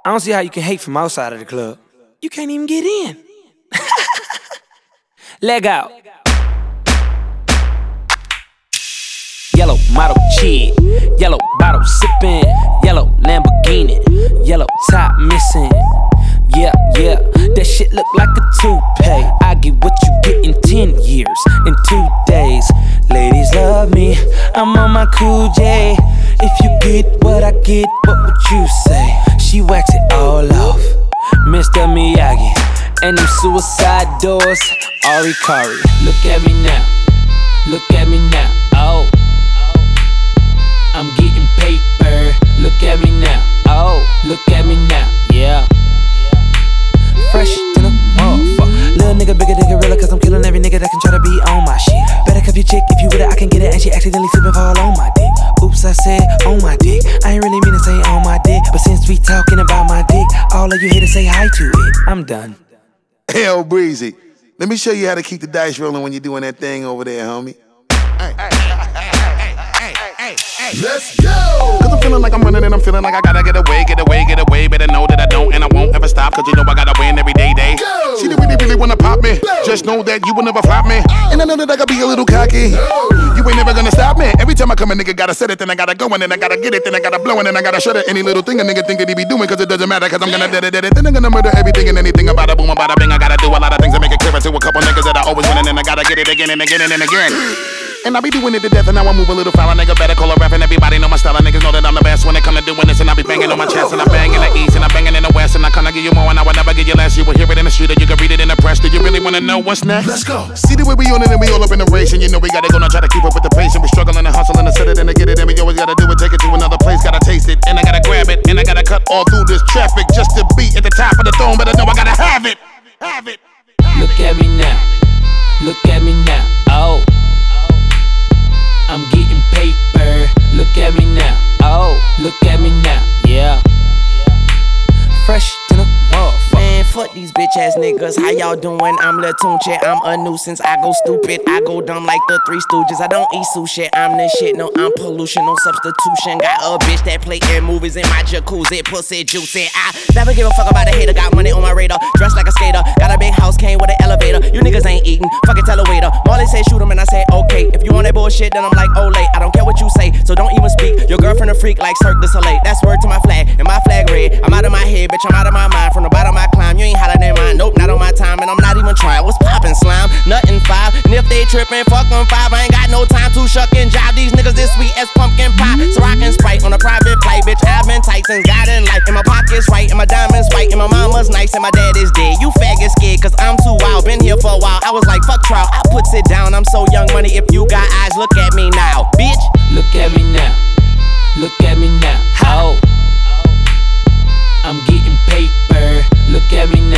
I don't see how you can hate from outside of the club. You can't even get in. Leg out. Yellow model chick, yellow bottle sippin', yellow Lamborghini, yellow top missing. Yeah, that shit look like a toupee. I get what you get in 10 years, in 2 days. Ladies love me, I'm on my cool J. If you get what I get, what would you say? She wax it all off, Mr. Miyagi. And them suicide doors, Ari Kari. Look at me now, look at me now, oh. I'm getting paper, look at me now, oh. Look at me now, yeah. Fresh to the motherfucker. Little nigga bigger than gorilla, cause I'm killing every nigga that can try to be on my shit. Better cuff your chick, if you with it I can get it. And she accidentally slipping fall on my dick. Oops, I said on my dick. I ain't really mean to say on my dick, but since we talking about my dick, all of you here to say hi to it. I'm done. Hell, Breezy, let me show you how to keep the dice rolling when you're doing that thing over there, homie. Let's go! Cause I'm feeling like I'm running and I'm feeling like I gotta get away. Better know that I don't and I won't ever stop. Cause you know I gotta win every day. Go! She really wanna pop me. Go! Just know that you will never flop me. And I know that I gotta be a little cocky. You ain't never gonna stop me. Every time I come a nigga gotta set it, then I gotta go and then I gotta get it, then I gotta blow and then I gotta shut it. Any little thing a nigga think that he be doing, cause it doesn't matter, cause I'm gonna dead it. Then I'm gonna murder everything and anything about a boom, about a bing. I gotta do a lot of things to make it clearer to a couple niggas that I always win and then I gotta get it again and again and again. And I be doing it to death and now I move a little foul. A nigga better call a rap and everybody know my style. And niggas know that I'm the best when it come to doing this. And I be banging on my chest and I bang in the east and I banging in the west. And I kinda give you more and I will never give you less. You will hear it in the street or you can read it in the press. Do you really wanna know what's next? Let's go. See the way we on it and we all up in the race. And you know we gotta go now try to keep up with the pace. And we struggling and hustling to set it and to get it. And we always gotta do it, take it to another place. Gotta taste it and I gotta grab it. And I gotta cut all through this traffic just to be at the top of the throne. But I know I gotta have it. Have it. Look at me now. Look at me now. Oh. I'm getting paper, look at me now, oh, look at me now, yeah. Fresh to the motherfucker. Man, fuck these bitch ass niggas, how y'all doing? I'm Lil Tunche, I'm a nuisance. I go stupid, I go dumb like the Three Stooges. I don't eat sushi, I'm the shit, no, I'm pollution, no substitution. Got a bitch that play in movies in my jacuzzi, pussy juicy. I never give a fuck about a hater, got money on my radar, dressed like a skater. Got a big house, came with an elevator. You niggas ain't eating, fucking tell a waiter. Marley say shoot him and I say okay. If you want that bullshit, then I'm like, oh late. I don't care what you say, so don't even speak. Your girlfriend a freak like Cirque du Soleil. That's word to my flag, and my flag red. I'm out of my head, bitch, I'm out of my mind. From the bottom I climb, you ain't hollering in mine. Nope, not on my time, and I'm not even trying. What's poppin', slime? Nothing 5. And if they trippin', fuck them 5. I ain't got no time to shuck and jive. These niggas this sweet as pumpkin pie. So I can Sprite on a private flight, bitch. I've been tight since God in life. And my pockets right, and my diamonds white, and my mama's nice, and my dad is dead. You faggot scared, cause I'm too wild. Been here for a while. I was like, fuck trial. I puts it down. I'm so young money. If you got eyes, look at me now, bitch. Look at me now. Look at me now. Oh. I'm getting paper, look at me now.